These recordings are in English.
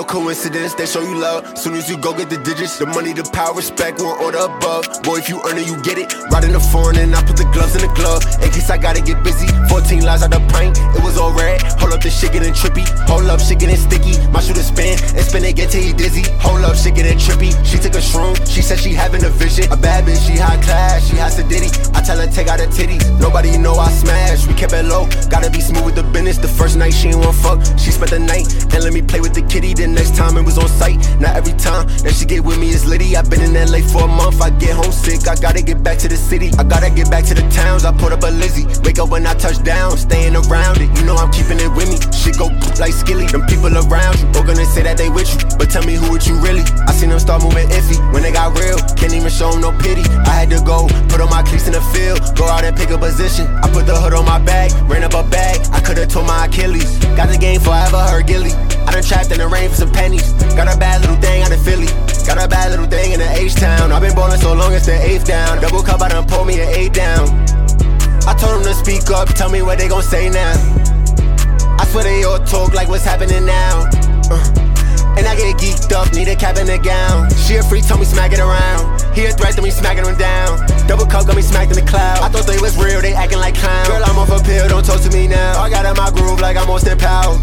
coincidence, they show you love. Soon as you go get the digits, the money, the power, respect, one order above. Boy, if you earn it, you get it. Riding the foreign and I put the gloves in the glove. In case I gotta get busy, 14 lives out the pint, it was all red. Hold up, this shit getting trippy. Hold up, shit getting sticky. My shooter spin and spin it, get till he dizzy. Hold up, shit getting trippy. She took a shroom, she said she having a vision. A bad bitch, she high class, she high sedity. I tell her take out her titties, nobody know I smash. We kept it low, gotta be smooth with the business. The first night she ain't want fuck, she spent the night and let me play with the kitty. The next time it was on site, not every time that she get with me is litty. I been in LA for a month, I get homesick, I gotta get back to the city. I gotta get back to the towns, I put up a Lizzie. Wake up when I touch down, staying around it, you know I'm keeping it with me. Shit go like skilly, them people around you all gonna say that they with you, but tell me who with you really. I seen them start moving iffy, when they got real, can't even show them no pity. I had to go, put on my cleats in the field, go out and pick a position. I put the hood on my bag, ran up a bag, I could've tore my Achilles. Got the game forever, her Gilly. I done trapped in the rain for some pennies. Got a bad little thing out of Philly. Got a bad little thing in the H-Town. I've been ballin' so long it's the 8th down. Double cup, I done pulled me an 8 down. I told them to speak up, tell me what they gon' say now. I swear they all talk like what's happening now. And I get geeked up, need a cap and a gown. She a freak, told me smack it around. He a threat, then me smacking them down. Double cup got me smacked in the cloud. I thought they was real, they acting like clowns. Girl, I'm off a pill, don't talk to me now. I got in my groove like I'm Austin Powell.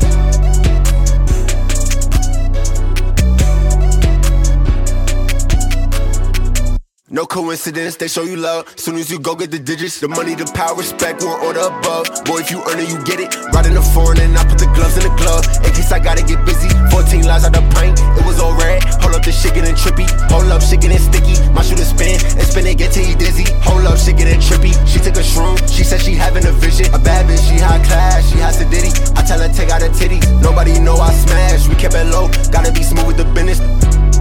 No coincidence, they show you love. Soon as you go get the digits, the money, the power, respect, one order above. Boy, if you earn it, you get it. Riding the foreign and I put the gloves in the glove. In case I gotta get busy, 14 lives out the pint, it was all red. Hold up, this shit getting trippy. Hold up, shit getting sticky. My shooter spin and spin it, get till he dizzy. Hold up, shit getting trippy. She took a shroom, she said she having a vision. A bad bitch, she high class, she high sedity. I tell her take out her titties, nobody know I smash. We kept it low, gotta be smooth with the business.